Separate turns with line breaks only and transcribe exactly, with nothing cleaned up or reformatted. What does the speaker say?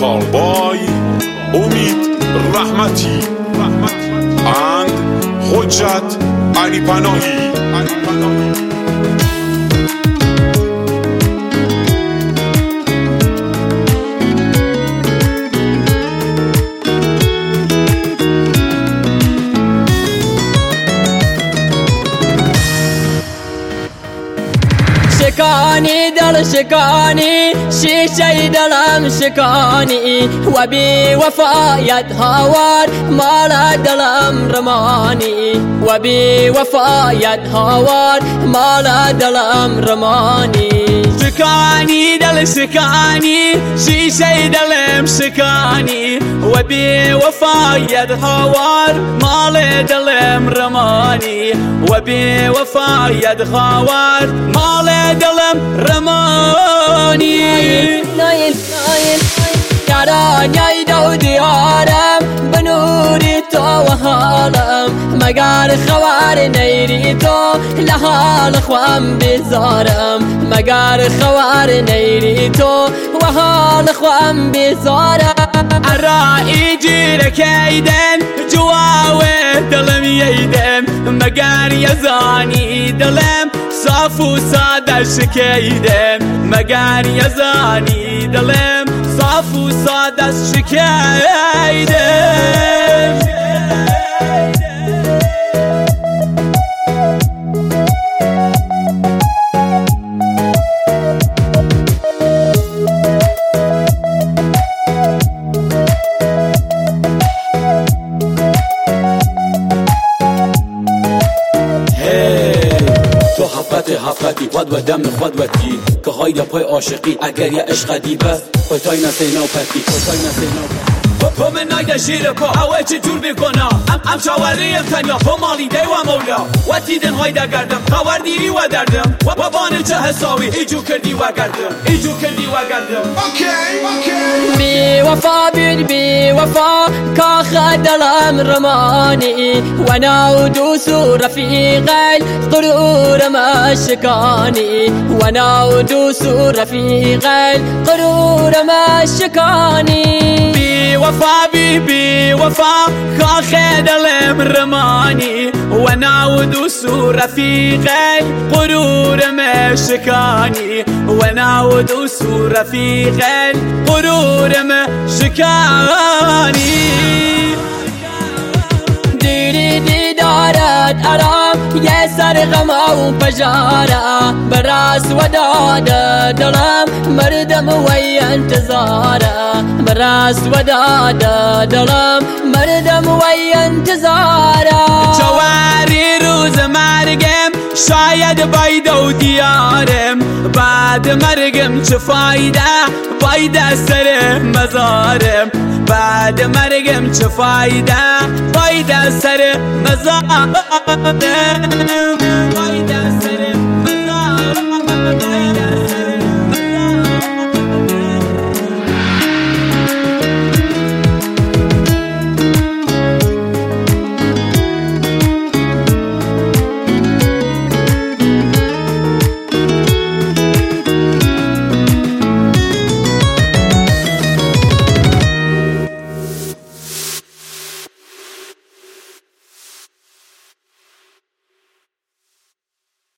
کاربای امید رحمتی and حجت علی پناهی.
شکانی دل شکانی شیشه دلم شکانی و بی وفایت هاوار مال دلم رمانی و بی وفایت هاوار مال دلم رمانی.
شکانی دل شکانی شیشه دلم شکانی و بی وفایت هاوار مال دلم رمانی و بی وفایت هاوار مال دلم رمانی.
نايل نايل یارانیای دو دیارم بنوری تو و حالم مگر خوار نیری تو لحال خوام بیزارم مگر خوار نیری تو و حال خوام بیزارم.
عرائی جیر کیدن جواوه دلم ییدم مگر یزانی دلم صاف و ساده شکیدم مگر یزانی دلم صاف و ساده شکیدم.
حفتی خود و دم خود و تی که های پای عاشقی اگر یه عشق دیبه پای نسینا و پتی پای نسینا و پتی
تو من نایده شیر پا اوه چه جور میکنه ام ام شاوریم تنیا تو مالی دی و مولا و تیدن هایده گردم خور دیری و دردم و بانه چه حساوی ایجو کردی و گردم ایجو کردی و گردم.
بی وفا بید بی وفا کاخ دلم رمانی و ناودوس و رفیقل قرورم شکانی و ناودوس و رفیقل قرورم شکانی.
بی وفا بی بی وفا کاخ دلم رمانی و ناودوس و رفیقل قرورم شکانی و ناودوس و رفیقل قرورم شکانی.
دیری دیدارت ارام یه سر غم و پجاره براس و داد دلم مردم و انتظاره براس و داد دلم مردم و انتظاره.
جواری روز مرگم شاید باید و دیارم بعد مرگم چه فایده باید سر مزارم بعد مرگم چه فایده باید سر مزارم.